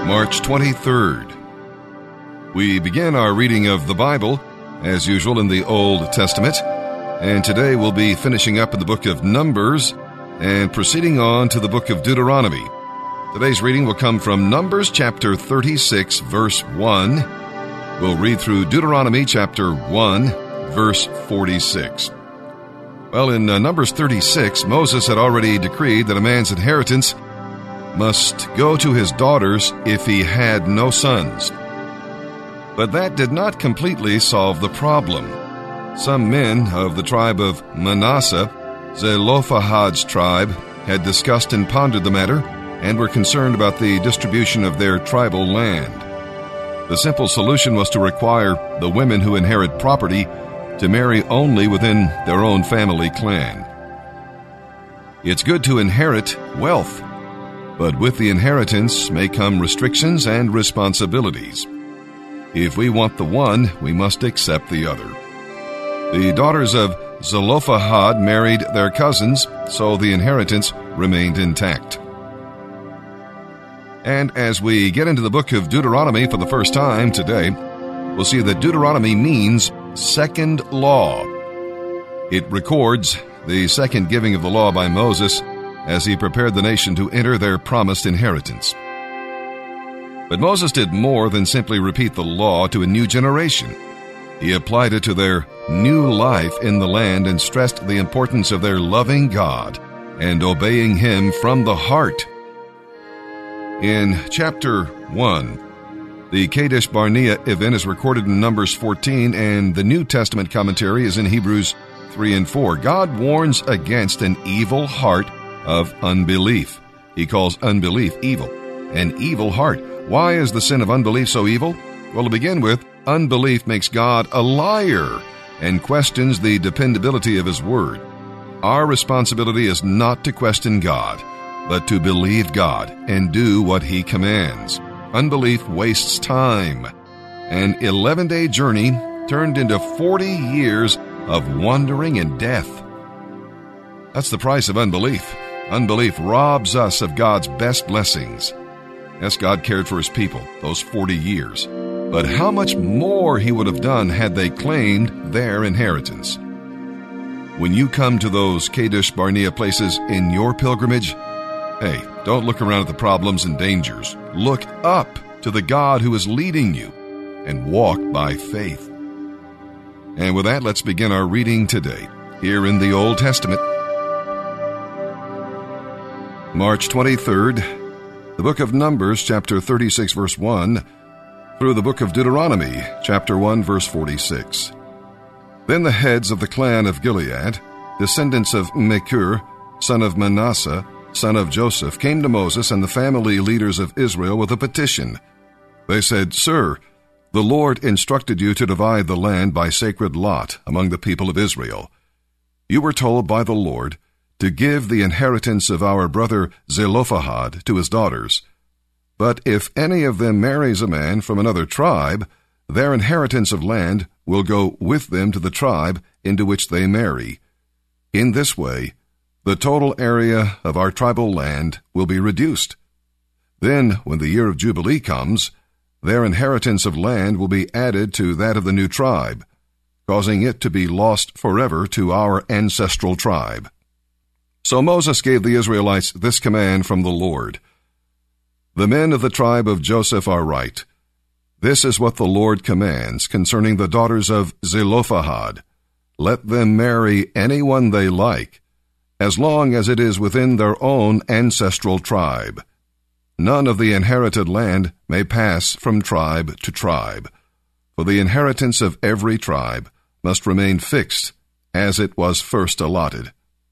March 23rd. We begin our reading of the Bible, as usual, in the Old Testament, and today we'll be finishing up in the book of Numbers and proceeding on to the book of Deuteronomy. Today's reading will come from Numbers chapter 36, verse 1. We'll read through Deuteronomy chapter 1, verse 46. Well, in Numbers 36, Moses had already decreed that a man's inheritance must go to his daughters if he had no sons. But that did not completely solve the problem. Some men of the tribe of Manasseh, Zelophehad's tribe, had discussed and pondered the matter and were concerned about the distribution of their tribal land. The simple solution was to require the women who inherit property to marry only within their own family clan. It's good to inherit wealth, but with the inheritance may come restrictions and responsibilities. If we want the one, we must accept the other. The daughters of Zelophehad married their cousins, so the inheritance remained intact. And as we get into the book of Deuteronomy for the first time today, we'll see that Deuteronomy means second law. It records the second giving of the law by Moses as he prepared the nation to enter their promised inheritance. But Moses did more than simply repeat the law to a new generation. He applied it to their new life in the land and stressed the importance of their loving God and obeying Him from the heart. In chapter 1, the Kadesh Barnea event is recorded in Numbers 14, and the New Testament commentary is in Hebrews 3 and 4. God warns against an evil heart of unbelief. He calls unbelief evil, an evil heart. Why is the sin of unbelief so evil? Well, to begin with, unbelief makes God a liar and questions the dependability of His word. Our responsibility is not to question God, but to believe God and do what He commands. Unbelief wastes time. An 11-day journey turned into 40 years of wandering and death. That's the price of unbelief. Unbelief robs us of God's best blessings. Yes, God cared for His people those 40 years. But how much more He would have done had they claimed their inheritance? When you come to those Kadesh Barnea places in your pilgrimage, hey, don't look around at the problems and dangers. Look up to the God who is leading you and walk by faith. And with that, let's begin our reading today, here in the Old Testament. March 23rd, the book of Numbers, chapter 36, verse 1, through the book of Deuteronomy, chapter 1, verse 46. Then the heads of the clan of Gilead, descendants of Machir, son of Manasseh, son of Joseph, came to Moses and the family leaders of Israel with a petition. They said, "Sir, the Lord instructed you to divide the land by sacred lot among the people of Israel. You were told by the Lord to give the inheritance of our brother Zelophehad to his daughters. But if any of them marries a man from another tribe, their inheritance of land will go with them to the tribe into which they marry. In this way, the total area of our tribal land will be reduced. Then, when the year of Jubilee comes, their inheritance of land will be added to that of the new tribe, causing it to be lost forever to our ancestral tribe." So Moses gave the Israelites this command from the Lord. "The men of the tribe of Joseph are right. This is what the Lord commands concerning the daughters of Zelophehad. Let them marry anyone they like, as long as it is within their own ancestral tribe. None of the inherited land may pass from tribe to tribe, for the inheritance of every tribe must remain fixed as it was first allotted.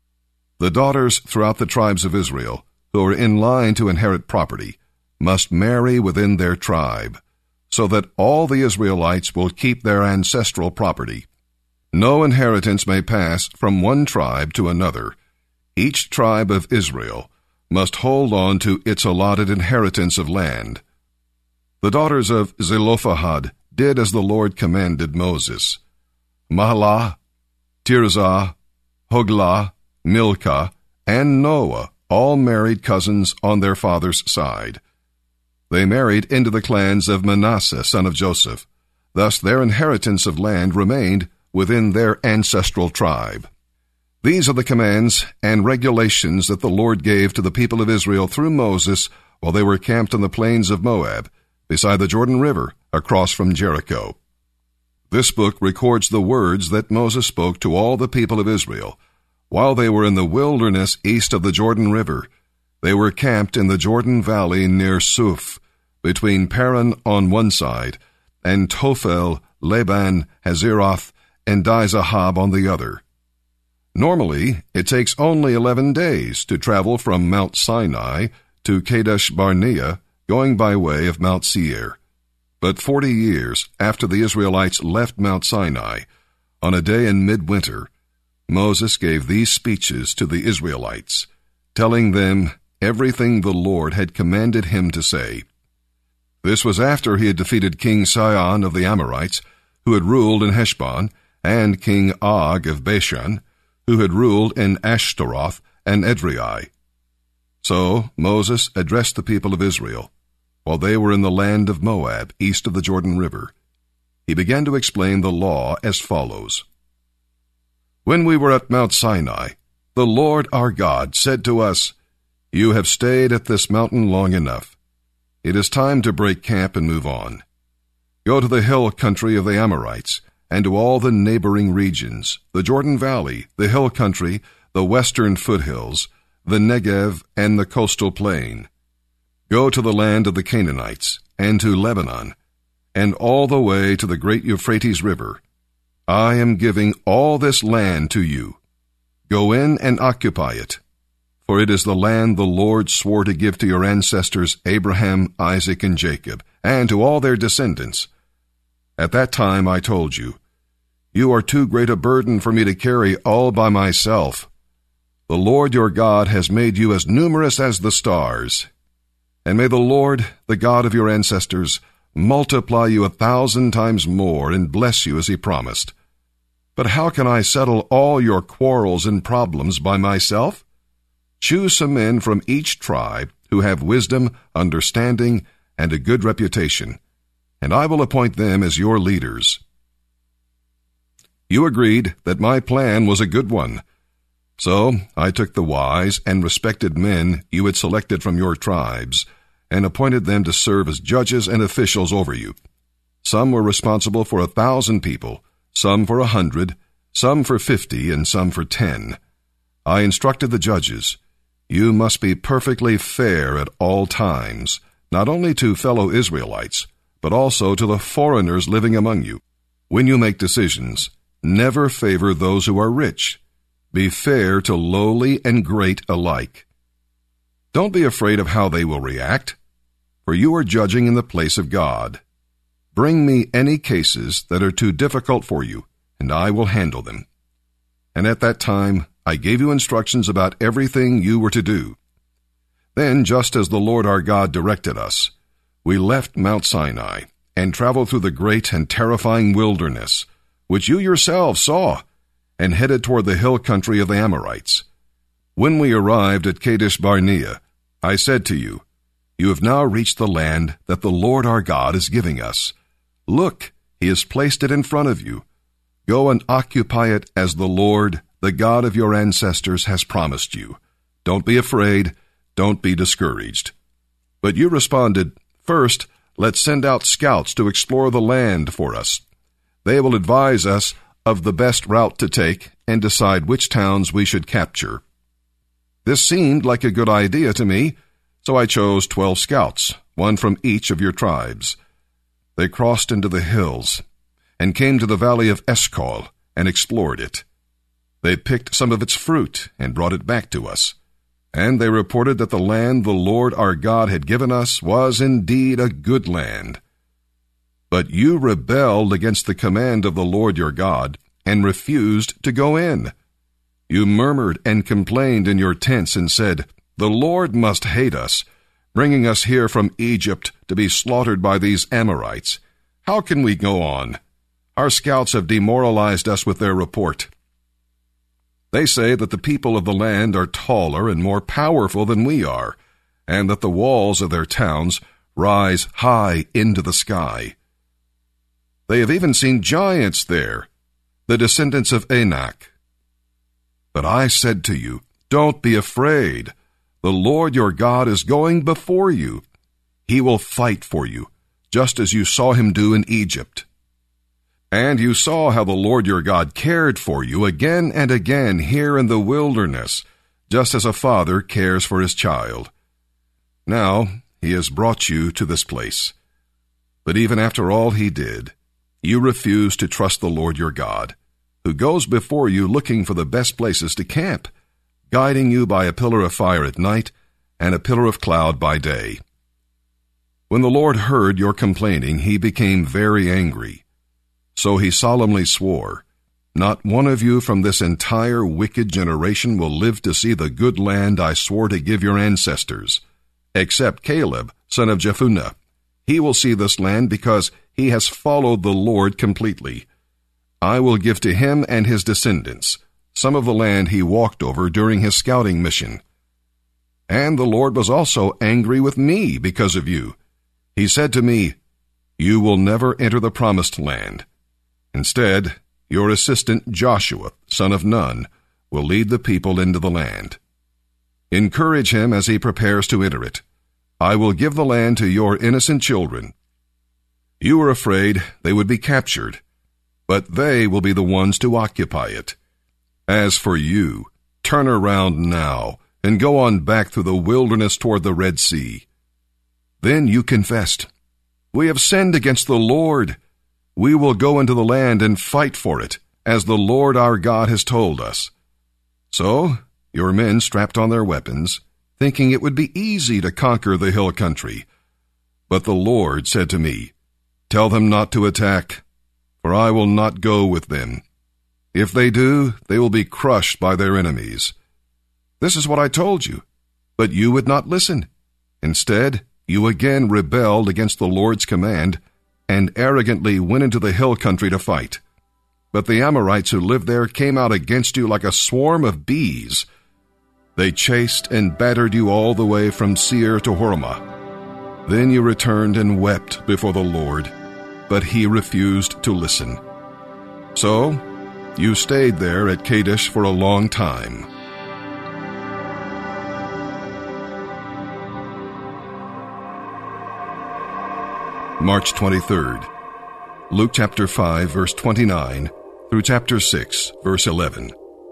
The daughters throughout the tribes of Israel, who are in line to inherit property, must marry within their tribe, so that all the Israelites will keep their ancestral property. No inheritance may pass from one tribe to another. Each tribe of Israel must hold on to its allotted inheritance of land." The daughters of Zelophehad did as the Lord commanded Moses. Mahlah, Tirzah, Hoglah, Milcah, and Noah all married cousins on their father's side. They married into the clans of Manasseh, son of Joseph. Thus their inheritance of land remained within their ancestral tribe. These are the commands and regulations that the Lord gave to the people of Israel through Moses while they were camped on the plains of Moab, beside the Jordan River, across from Jericho. This book records the words that Moses spoke to all the people of Israel while they were in the wilderness east of the Jordan River. They were camped in the Jordan Valley near Suf, between Paran on one side, and Tophel, Laban, Hazeroth, and Dizahab on the other. Normally, it takes only 11 days to travel from Mount Sinai to Kadesh Barnea, going by way of Mount Seir. But 40 years after the Israelites left Mount Sinai, on a day in midwinter, Moses gave these speeches to the Israelites, telling them everything the Lord had commanded him to say. This was after he had defeated King Sihon of the Amorites, who had ruled in Heshbon, and King Og of Bashan, who had ruled in Ashtaroth and Edrei. So Moses addressed the people of Israel, while they were in the land of Moab, east of the Jordan River. He began to explain the law as follows. When we were at Mount Sinai, the Lord our God said to us, "You have stayed at this mountain long enough. It is time to break camp and move on. Go to the hill country of the Amorites, and to all the neighboring regions, the Jordan Valley, the hill country, the western foothills, the Negev, and the coastal plain. Go to the land of the Canaanites, and to Lebanon, and all the way to the great Euphrates River. I am giving all this land to you. Go in and occupy it, for it is the land the Lord swore to give to your ancestors Abraham, Isaac, and Jacob, and to all their descendants. At that time I told you, you are too great a burden for me to carry all by myself. The Lord your God has made you as numerous as the stars. And may the Lord, the God of your ancestors, multiply you 1,000 times more and bless you as he promised. But how can I settle all your quarrels and problems by myself? Choose some men from each tribe who have wisdom, understanding, and a good reputation, and I will appoint them as your leaders." You agreed that my plan was a good one. So I took the wise and respected men you had selected from your tribes and appointed them to serve as judges and officials over you. Some were responsible for 1,000 people, some for 100, some for 50, and some for 10. I instructed the judges, "You must be perfectly fair at all times, not only to fellow Israelites, but also to the foreigners living among you. When you make decisions, never favor those who are rich. Be fair to lowly and great alike. Don't be afraid of how they will react, for you are judging in the place of God. Bring me any cases that are too difficult for you, and I will handle them." And at that time I gave you instructions about everything you were to do. Then, just as the Lord our God directed us, we left Mount Sinai and traveled through the great and terrifying wilderness, which you yourselves saw, and headed toward the hill country of the Amorites. When we arrived at Kadesh Barnea, I said to you, "You have now reached the land that the Lord our God is giving us. Look, he has placed it in front of you. Go and occupy it as the Lord, the God of your ancestors, has promised you. Don't be afraid, don't be discouraged." But you responded, "First, let's send out scouts to explore the land for us. They will advise us of the best route to take and decide which towns we should capture." This seemed like a good idea to me, so I chose 12 scouts, one from each of your tribes. They crossed into the hills and came to the valley of Eshcol and explored it. They picked some of its fruit and brought it back to us, and they reported that the land the Lord our God had given us was indeed a good land. But you rebelled against the command of the Lord your God and refused to go in. You murmured and complained in your tents and said, "The Lord must hate us, bringing us here from Egypt to be slaughtered by these Amorites. How can we go on? Our scouts have demoralized us with their report. They say that the people of the land are taller and more powerful than we are, and that the walls of their towns rise high into the sky. They have even seen giants there, the descendants of Anak. But I said to you, don't be afraid. The Lord your God is going before you. He will fight for you, just as you saw him do in Egypt. And you saw how the Lord your God cared for you again and again here in the wilderness, just as a father cares for his child. Now he has brought you to this place. But even after all he did, you refused to trust the Lord your God, who goes before you looking for the best places to camp, guiding you by a pillar of fire at night and a pillar of cloud by day. When the Lord heard your complaining, he became very angry. So he solemnly swore, not one of you from this entire wicked generation will live to see the good land I swore to give your ancestors, except Caleb, son of Jephunneh. He will see this land because he has followed the Lord completely. I will give to him and his descendants some of the land he walked over during his scouting mission. And the Lord was also angry with me because of you. He said to me, you will never enter the promised land. Instead, your assistant Joshua, son of Nun, will lead the people into the land. Encourage him as he prepares to enter it. I will give the land to your innocent children. You were afraid they would be captured, but they will be the ones to occupy it. As for you, turn around now and go on back through the wilderness toward the Red Sea. Then you confessed, we have sinned against the Lord. We will go into the land and fight for it, as the Lord our God has told us. So your men strapped on their weapons, thinking it would be easy to conquer the hill country. But the Lord said to me, tell them not to attack, for I will not go with them. If they do, they will be crushed by their enemies. This is what I told you, but you would not listen. Instead, you again rebelled against the Lord's command and arrogantly went into the hill country to fight. But the Amorites who lived there came out against you like a swarm of bees. They chased and battered you all the way from Seir to Hormah. Then you returned and wept before the Lord, but he refused to listen. So you stayed there at Kadesh for a long time. March 23rd. Luke chapter 5, verse 29 through chapter 6, verse 11.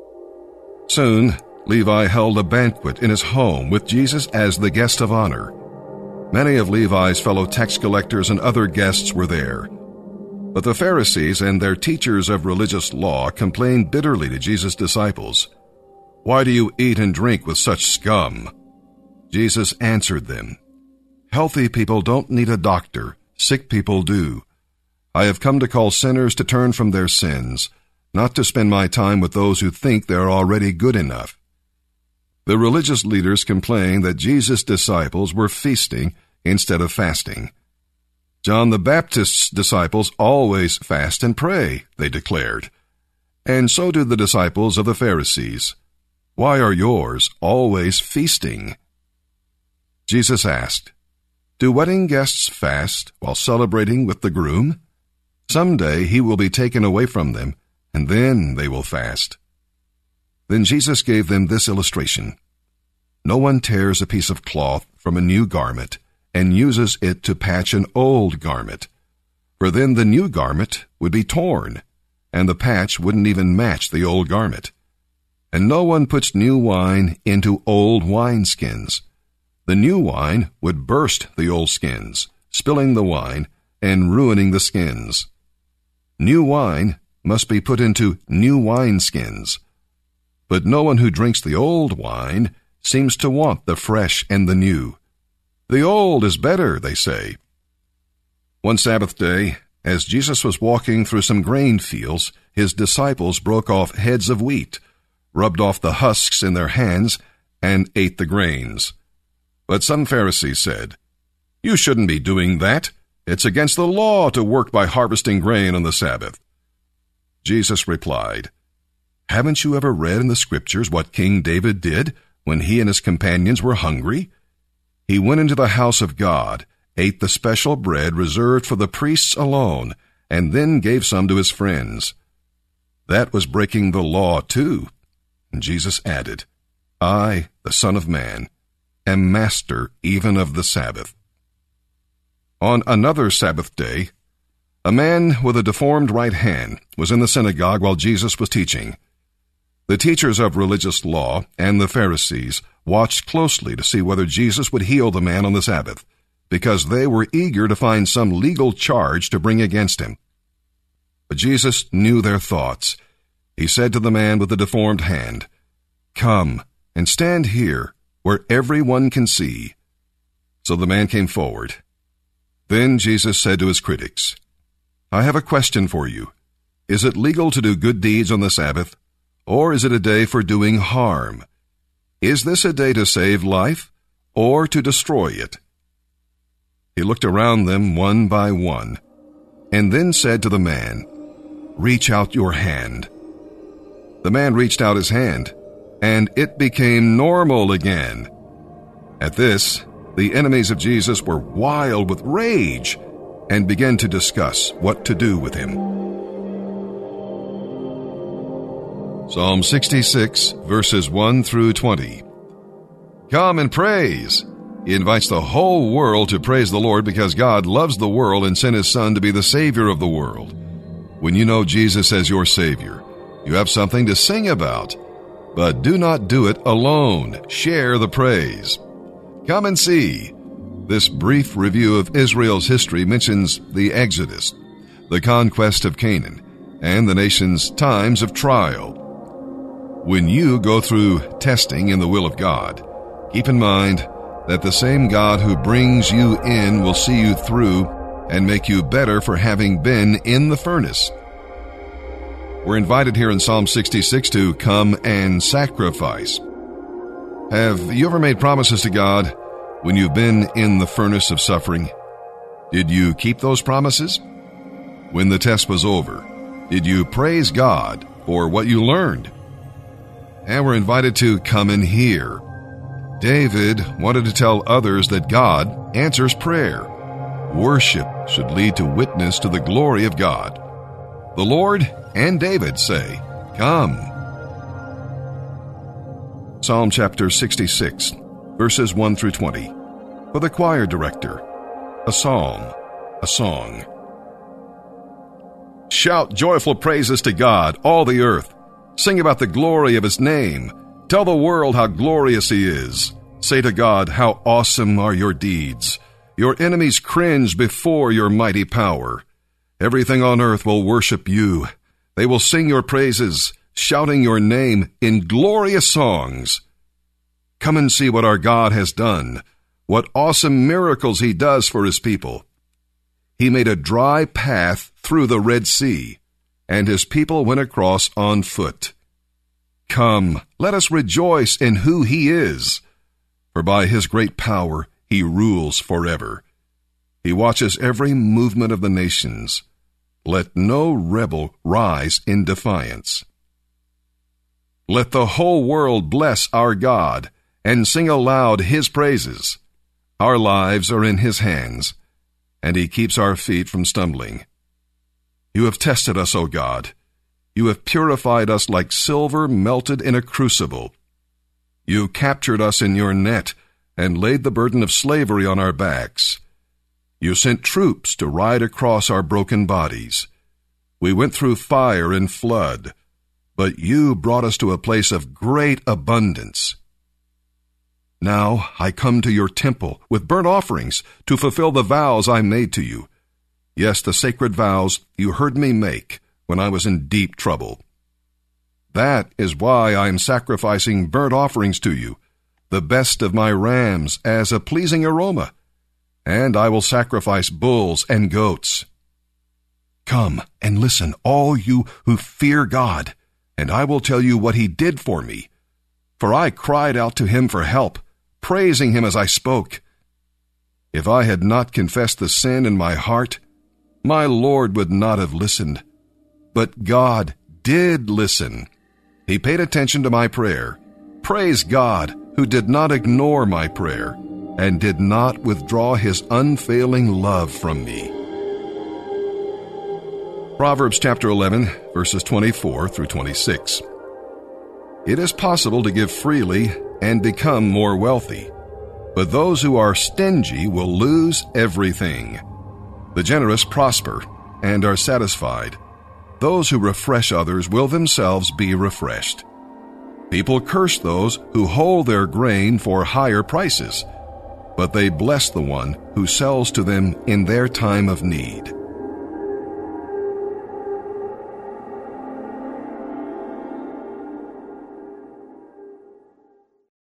Soon, Levi held a banquet in his home with Jesus as the guest of honor. Many of Levi's fellow tax collectors and other guests were there. But the Pharisees and their teachers of religious law complained bitterly to Jesus' disciples. Why do you eat and drink with such scum? Jesus answered them, healthy people don't need a doctor. Sick people do. I have come to call sinners to turn from their sins, not to spend my time with those who think they are already good enough. The religious leaders complained that Jesus' disciples were feasting instead of fasting. John the Baptist's disciples always fast and pray, they declared. And so do the disciples of the Pharisees. Why are yours always feasting? Jesus asked, do wedding guests fast while celebrating with the groom? Someday he will be taken away from them, and then they will fast. Then Jesus gave them this illustration. No one tears a piece of cloth from a new garment and uses it to patch an old garment, for then the new garment would be torn, and the patch wouldn't even match the old garment. And no one puts new wine into old wineskins. The new wine would burst the old skins, spilling the wine and ruining the skins. New wine must be put into new wineskins. But no one who drinks the old wine seems to want the fresh and the new. The old is better, they say. One Sabbath day, as Jesus was walking through some grain fields, his disciples broke off heads of wheat, rubbed off the husks in their hands, and ate the grains. But some Pharisees said, you shouldn't be doing that. It's against the law to work by harvesting grain on the Sabbath. Jesus replied, haven't you ever read in the Scriptures what King David did when he and his companions were hungry? He went into the house of God ate the special bread reserved for the priests alone, and then gave some to his friends. That was breaking the law too. And Jesus added, I, the Son of Man, am master even of the Sabbath. On another Sabbath day, a man with a deformed right hand was in the synagogue while Jesus was teaching. The teachers of religious law and the Pharisees watched closely to see whether Jesus would heal the man on the Sabbath, because they were eager to find some legal charge to bring against him. But Jesus knew their thoughts. He said to the man with the deformed hand, Come and stand here where everyone can see. So the man came forward. Then Jesus said to his critics, I have a question for you. Is it legal to do good deeds on the Sabbath, or is it a day for doing harm? Is this a day to save life, or to destroy it? He looked around them one by one, and then said to the man, Reach out your hand. The man reached out his hand, and it became normal again. At this, the enemies of Jesus were wild with rage and began to discuss what to do with him. Psalm 66, verses 1 through 20. Come and praise. He invites the whole world to praise the Lord because God loves the world and sent His Son to be the Savior of the world. When you know Jesus as your Savior, you have something to sing about. But do not do it alone. Share the praise. Come and see. This brief review of Israel's history mentions the Exodus, the conquest of Canaan, and the nation's times of trial. When you go through testing in the will of God, keep in mind that the same God who brings you in will see you through and make you better for having been in the furnace. We're invited here in Psalm 66 to come and sacrifice. Have you ever made promises to God when you've been in the furnace of suffering? Did you keep those promises? When the test was over, did you praise God for what you learned? And we're invited to come and hear. David wanted to tell others that God answers prayer. Worship should lead to witness to the glory of God. The Lord and David say, Come. Psalm chapter 66, verses 1 through 20. For the choir director, a psalm, a song. Shout joyful praises to God, all the earth. Sing about the glory of His name. Tell the world how glorious He is. Say to God, how awesome are your deeds. Your enemies cringe before your mighty power. Everything on earth will worship you. They will sing your praises, shouting your name in glorious songs. Come and see what our God has done, what awesome miracles He does for His people. He made a dry path through the Red Sea, and His people went across on foot. Come, let us rejoice in who He is, for by His great power He rules forever. He watches every movement of the nations. Let no rebel rise in defiance. Let the whole world bless our God and sing aloud His praises. Our lives are in His hands, and He keeps our feet from stumbling. You have tested us, O God. You have purified us like silver melted in a crucible. You captured us in your net and laid the burden of slavery on our backs. You sent troops to ride across our broken bodies. We went through fire and flood, but you brought us to a place of great abundance. Now I come to your temple with burnt offerings to fulfill the vows I made to you. Yes, the sacred vows you heard me make when I was in deep trouble. That is why I am sacrificing burnt offerings to you, the best of my rams as a pleasing aroma. And I will sacrifice bulls and goats. Come and listen, all you who fear God, and I will tell you what He did for me. For I cried out to Him for help, praising Him as I spoke. If I had not confessed the sin in my heart, my Lord would not have listened. But God did listen. He paid attention to my prayer. Praise God, who did not ignore my prayer. and did not withdraw his unfailing love from me. Proverbs chapter 11, verses 24 through 26. It is possible to give freely and become more wealthy, but those who are stingy will lose everything. The generous prosper and are satisfied. Those who refresh others will themselves be refreshed. People curse those who hold their grain for higher prices, but they bless the one who sells to them in their time of need.